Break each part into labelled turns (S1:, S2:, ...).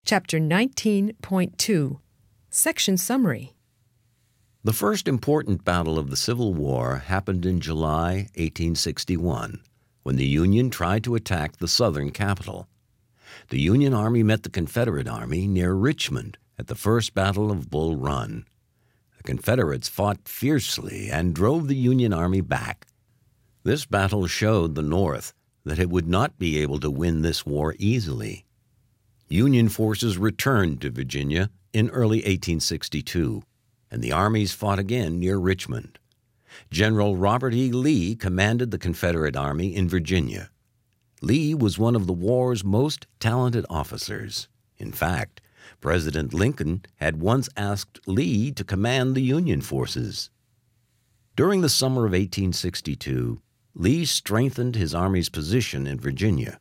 S1: Chapter 19.2, Section Summary.
S2: The first important battle of the Civil War happened in July 1861, when the Union tried to attack the Southern capital. The Union Army met the Confederate Army near Richmond at the First Battle of Bull Run. The Confederates fought fiercely and drove the Union Army back. This battle showed the North that it would not be able to win this war easily. Union forces returned to Virginia in early 1862, and the armies fought again near Richmond. General Robert E. Lee commanded the Confederate Army in Virginia. Lee was one of the war's most talented officers. In fact, President Lincoln had once asked Lee to command the Union forces. During the summer of 1862, Lee strengthened his army's position in Virginia.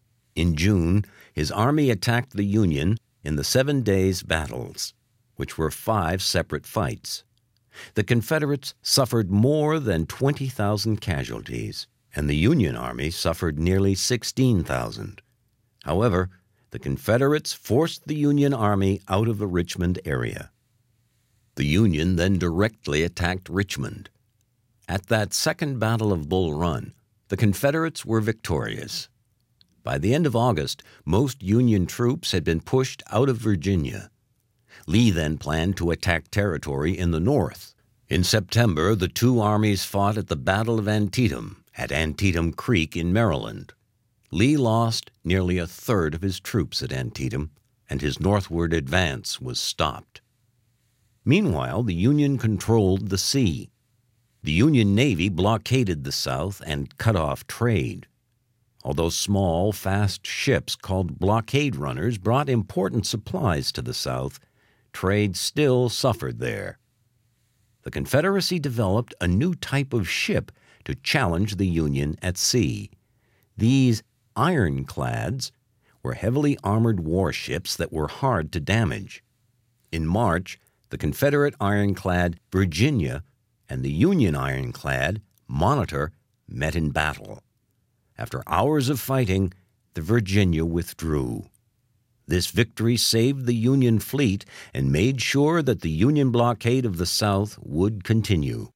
S2: In June, his army attacked the Union in the 7 days' battles, which were 5 separate fights. The Confederates suffered more than 20,000 casualties, and the Union Army suffered nearly 16,000. However, the Confederates forced the Union Army out of the Richmond area. The Union then directly attacked Richmond. At that second Battle of Bull Run, the Confederates were victorious. By the end of August, most Union troops had been pushed out of Virginia. Lee then planned to attack territory in the north. In September, the two armies fought at the Battle of Antietam at Antietam Creek in Maryland. Lee lost nearly a third of his troops at Antietam, and his northward advance was stopped. Meanwhile, the Union controlled the sea. The Union Navy blockaded the South and cut off trade. Although small, fast ships called blockade runners brought important supplies to the South, trade still suffered there. The Confederacy developed a new type of ship to challenge the Union at sea. These ironclads were heavily armored warships that were hard to damage. In March, the Confederate ironclad Virginia and the Union ironclad Monitor met in battle. After hours of fighting, the Virginia withdrew. This victory saved the Union fleet and made sure that the Union blockade of the South would continue.